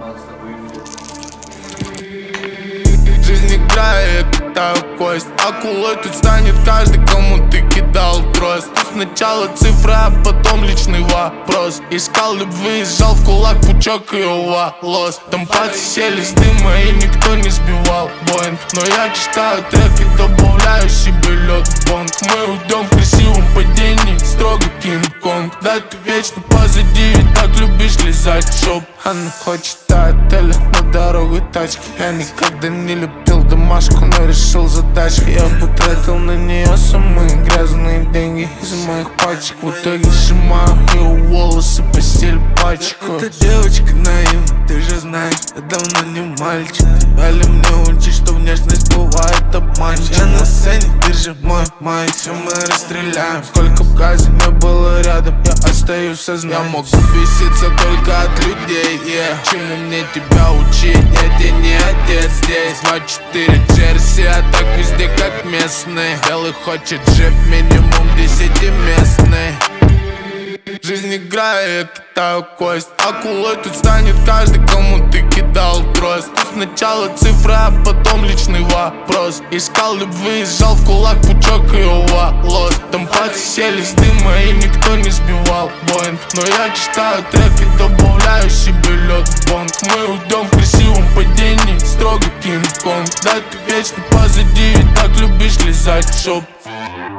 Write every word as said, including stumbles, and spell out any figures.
Жизнь играет, кидаю кость. Акулой тут станет каждый, кому ты кидал трос. Сначала цифра, а потом личный вопрос. Искал любви, сжал в кулак пучок ее волос. Там пальцы сели с дыма и никто не сбивал боинг. Но я читаю трек и добавляю себе лед в бонг. Мы уйдем в красивом падении, строго Кинг-Конг. Да ты вечно позади, ведь так любишь лизать шоп. Она хочет отеля, на дорогу тачки. Я никогда не любил домашку, но решил задачку. Я потратил на нее самые грязные деньги из моих пачек. В итоге сжимаю ее волосы, постель пачку. Эта девочка наивна, ты же знаешь, я давно не мальчик. Дали мне учить, что внешность бывает обманчива. Я на сцене, ты же мой май, все мы расстреляем. Сколько в газе не было рядом, я остаюсь со знанием. Я мог беситься только от людей, yeah. Чему мне тебя учить? Нет, я не отец здесь. Два-четыре джерси, а так везде как местные. Белый хочет джип, минимум десятиместный. Жизнь играет, кидаю кость. Акулой тут станет каждый, кому ты кидал трос. Сначала цифра, а потом личный вопрос. Искал любви, сжал в кулак пучок ее волос. Там пальцы сели с дыма и никто не сбивал боинг. Но я читаю трек и добавляю себе лед в бонг. Мы уйдем в красивом падении, строго Кинг-Конг. Да ты вечно позади, ведь так любишь лизать шоп.